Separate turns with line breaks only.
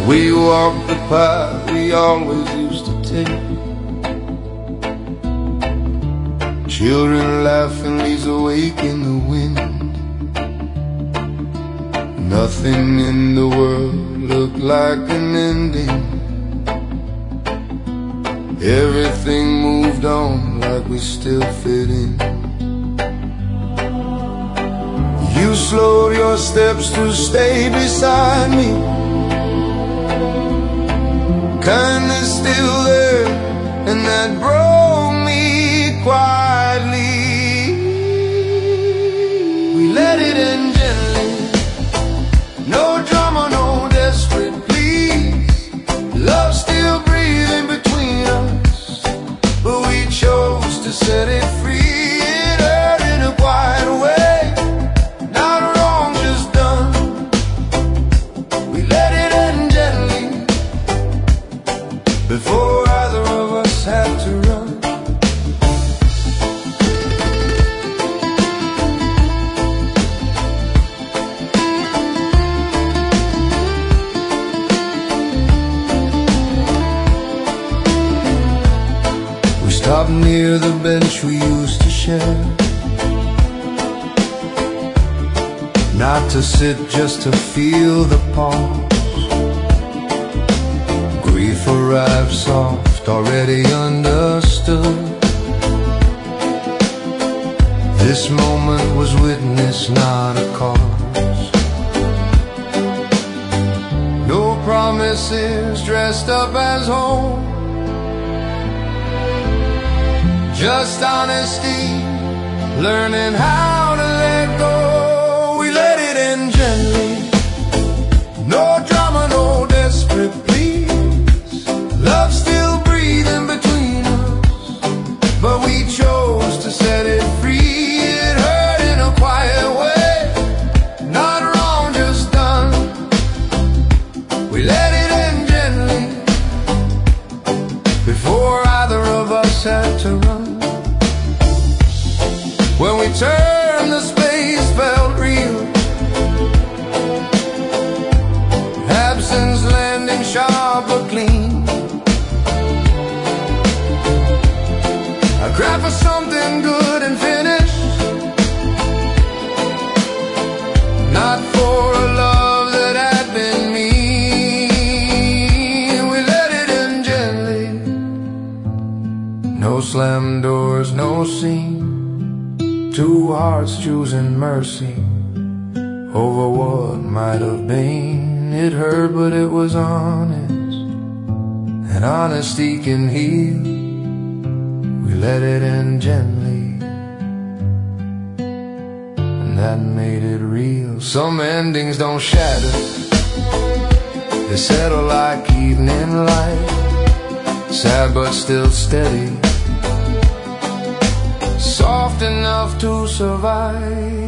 We walked the path we always used to take. Children laughing, leaves awake in the wind. Nothing in the world looked like an ending. Everything moved on like we still fit in. You slowed your steps to stay beside me. Kindness still there, and that broke me quietly. We let it in gently, no drama, no desperate pleas. Love still breathing between us, but we chose to set it free. It hurt in a quiet way, not wrong, just done. We let it in gently, before either of us had to run. We stopped near the bench we used to share, not to sit, just to feel the pause. Grief arrived soft, already understood. This moment was witness, not a cause. No promises dressed up as hope, just honesty, learning how to let go. We let it in gently, no drama, no desperate pleas. Love still breathing between us, but we chose to set it free. It hurt in a quiet way, not wrong, just done. We let it in gently, before either of us had to run. When we turned, the space felt real. Absence landing sharp but clean. I grabbed for something good and finished, not for a love that had been mean. We let it in gently, no slam doors, no scene. Two hearts choosing mercy over what might have been. It hurt, but it was honest, and honesty can heal. We let it in gently, and that made it real. Some endings don't shatter, they settle like evening light, sad but still steady, soft enough to survive.